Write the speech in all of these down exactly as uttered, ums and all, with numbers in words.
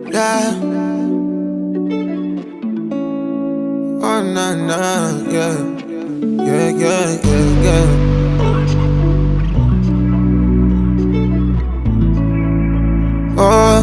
yeah. Oh, nah, nah, yeah. Yeah, yeah, yeah, yeah. Oh,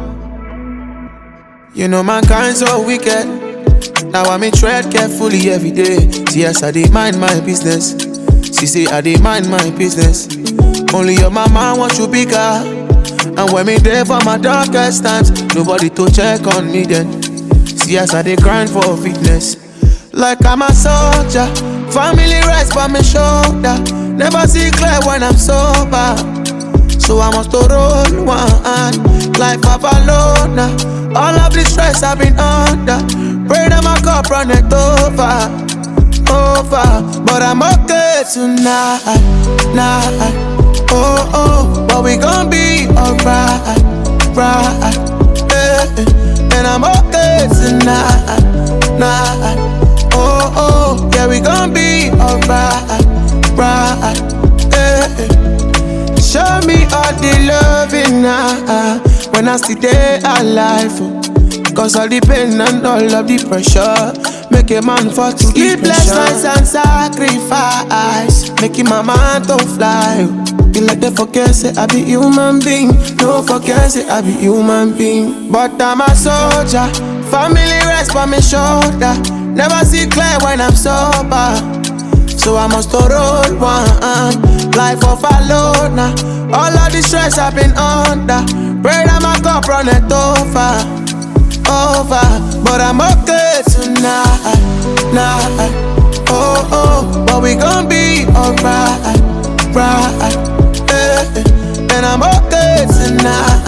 you know mankind so wicked. Now I me tread carefully every day. See as I dey mind my business. She say I dey mind my business. Only your mama want you bigger. And when me there for my darkest times, nobody to check on me then. See as I dey grind for fitness. Like I'm a soldier, family rest by my shoulder. Never see clear when I'm sober, so I must to roll one. Life of alone now. All of the stress I've been under, pray that my cup run it over, over. But I'm okay tonight, night. Oh, oh, but we gon' be alright, right, eh. And I'm okay tonight, night. Oh, oh, yeah, we gon' be alright, right, eh. Show me all the loving now, when I see day alive. Oh. Cause all the pain and all of the pressure make a man fall to sleepless nights and sacrifice, making my mind to fly. You like they forget say I be human being, no forget say I be human being. But I'm a soldier, family rest by my shoulder. Never see clear when I'm sober, so I must to roll one. Life of alone now. All of the stress I've been under, pray that my cup run it over, over. But I'm okay tonight, night. Oh, oh, but we gon' be alright, right, eh. And I'm okay tonight,